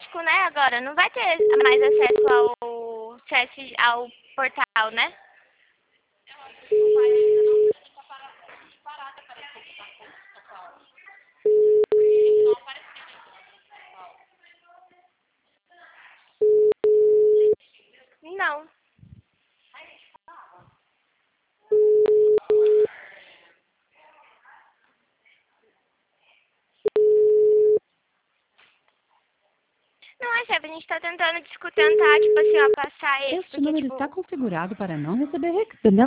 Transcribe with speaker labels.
Speaker 1: automático, né, agora. Não vai ter mais acesso ao chat, ao portal, né? Não. Não, é, chefe, a gente tá tentando tentar, tipo assim, ó, passar eles,
Speaker 2: Este
Speaker 1: porque,
Speaker 2: número
Speaker 1: tipo...
Speaker 2: está configurado para não receber recado.